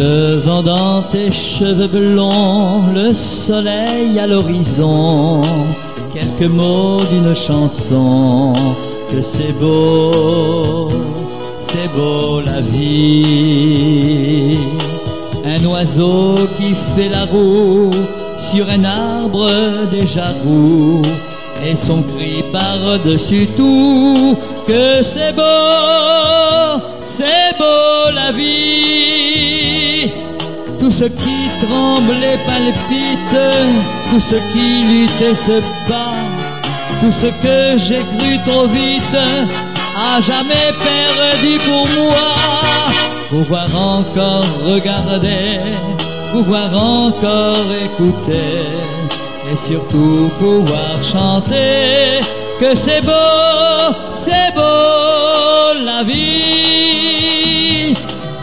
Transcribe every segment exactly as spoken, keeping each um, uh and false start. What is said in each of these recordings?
Le vent dans tes cheveux blonds, le soleil à l'horizon, quelques mots d'une chanson, que c'est beau, c'est beau la vie. Un oiseau qui fait la roue sur un arbre déjà roux, et son cri par-dessus tout, que c'est beau, c'est beau la vie. Tout ce qui tremble et palpite, tout ce qui lutte et se bat, tout ce que j'ai cru trop vite, à jamais perdu pour moi. Pouvoir encore regarder, pouvoir encore écouter, et surtout pouvoir chanter, que c'est beau, c'est beau la vie.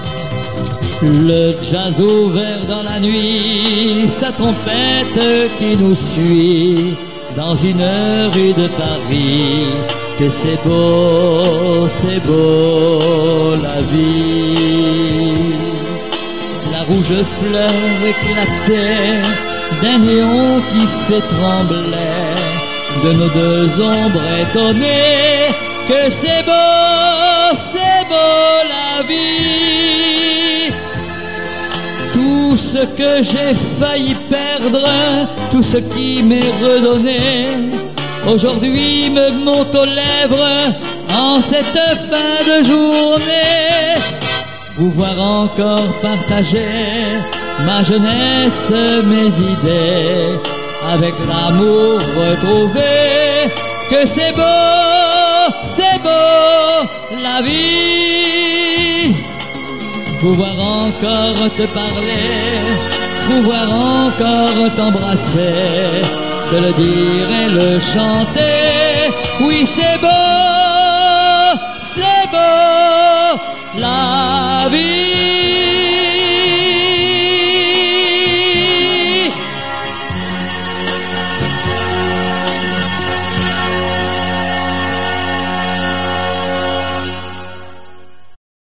Le jazz ouvert dans la nuit, sa trompette qui nous suit dans une rue de Paris, que c'est beau, c'est beau la vie. La rouge fleur éclatait d'un néon qui fait trembler de nos deux ombres étonnées, que c'est beau, c'est beau la vie. Tout ce que j'ai failli perdre, tout ce qui m'est redonné, aujourd'hui me monte aux lèvres en cette fin de journée. Pouvoir encore partager ma jeunesse, mes idées, avec l'amour retrouvé, que c'est beau, c'est beau la vie. Pouvoir encore te parler, pouvoir encore t'embrasser, te le dire et le chanter, oui c'est beau,